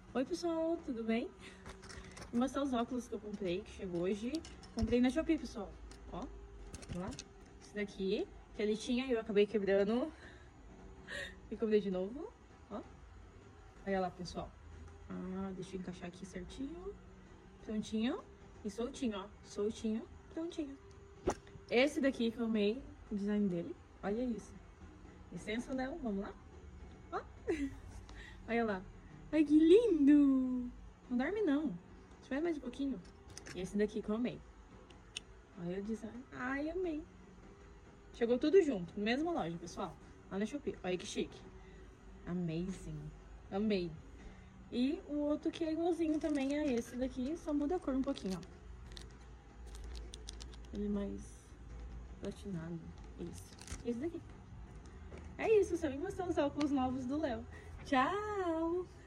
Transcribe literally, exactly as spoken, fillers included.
Oi pessoal, tudo bem? Vou mostrar os óculos que eu comprei, que chegou hoje. Comprei na Shopee, pessoal. Ó, vamos lá. Esse daqui, que ele tinha e eu acabei quebrando. E comprei de novo, ó. Olha lá, pessoal. Ah, deixa eu encaixar aqui certinho. Prontinho. E soltinho, ó. Soltinho, prontinho. Esse daqui que eu amei o design dele. Olha isso. Licença, Léo, vamos lá? Ó. Olha lá. Ai, que lindo! Não dorme, não. Espera mais um pouquinho. E esse daqui que eu amei. Olha o design. Ai, amei. Chegou tudo junto, na mesma loja, pessoal. Lá na Shopee. Olha que chique. Amazing. Amei. E o outro que é igualzinho também a esse daqui, só muda a cor um pouquinho, ó. Ele é mais platinado. Isso. Esse daqui. É isso, só vim mostrar os óculos novos do Léo. Tchau!